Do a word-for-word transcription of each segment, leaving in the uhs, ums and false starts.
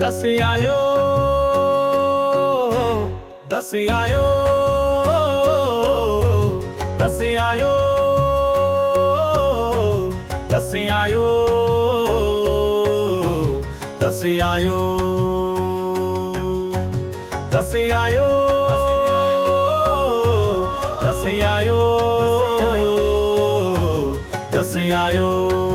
दसियायो दसियायो दसियायो दसियायो दसियायो दसियायो दसियायो दसियायो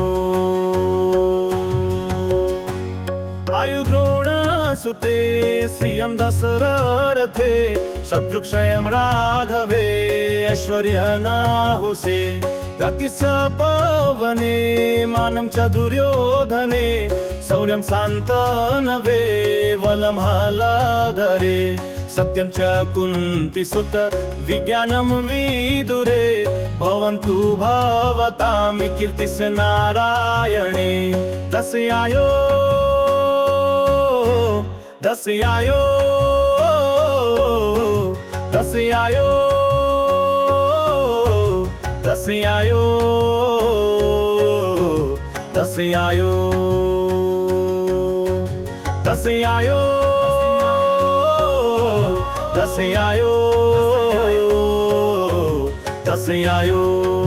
आयुद्रोण सुते श्रियं दशरथे शत्रुक्षयं राघवे ऐश्वर्य नाहुसे गतिस पवने मानं च दुर्योधने शौर्यं शान्तनवे बलमहलाधरे सत्यं च कुन्तीसुत विज्ञानं विदुरे भवन्तु भवतां कीर्तिस् नारायणे दस्यायो दस्यायो दस्यायो दस्यायो दस्यायो दस्यायो दस्यायो दस्यायो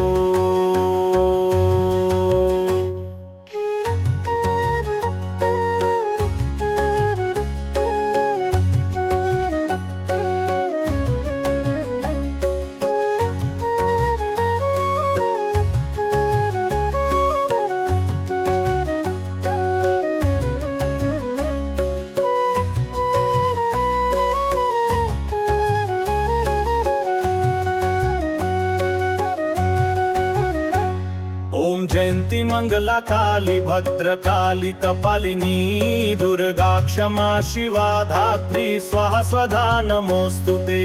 जयंती मंगला काली भद्रकाली कपालिनी दुर्गा क्षमा शिवा धात्री स्वाहा स्वधा नमोस्तुते।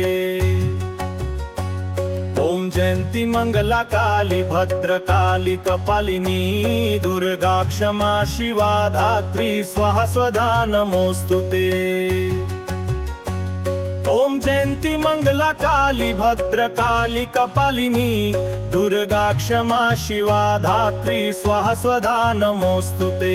ओम जयंती मंगला काली भद्रकाली कपालिनी दुर्गा क्षमा शिवा धात्री स्वाहा स्वधा नमोस्तुते। ओम जयंती मंगला काली भद्रकाली कपालिनी दुर्गा क्षमा शिवा धात्री स्वाहा स्वधा नमोस्तुते।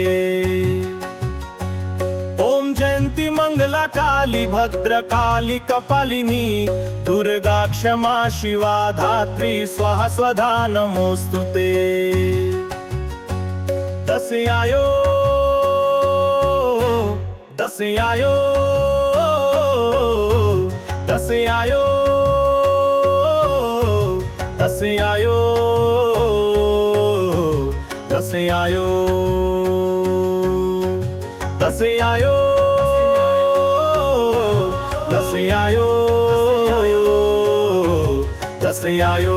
ओम जयंती मंगला काली भद्रकाली कपालिनी दुर्गा क्षमा शिवा धात्री स्वाहा स्वधा नमोस्तुते। दस्यायो दस्यायो दस्यायो दस्यायो दस्यायो दस्यायो दस्यायो दस्यायो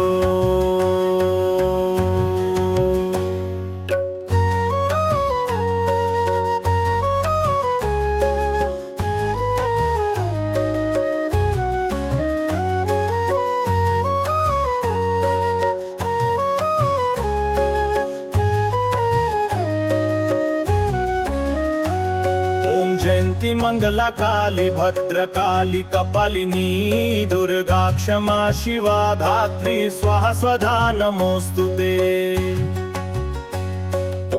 जयंती मंगला काली भद्रकाली कपालिनी दुर्गा क्षमा शिवा धात्री स्वाहा स्वधा नमोस्तुते।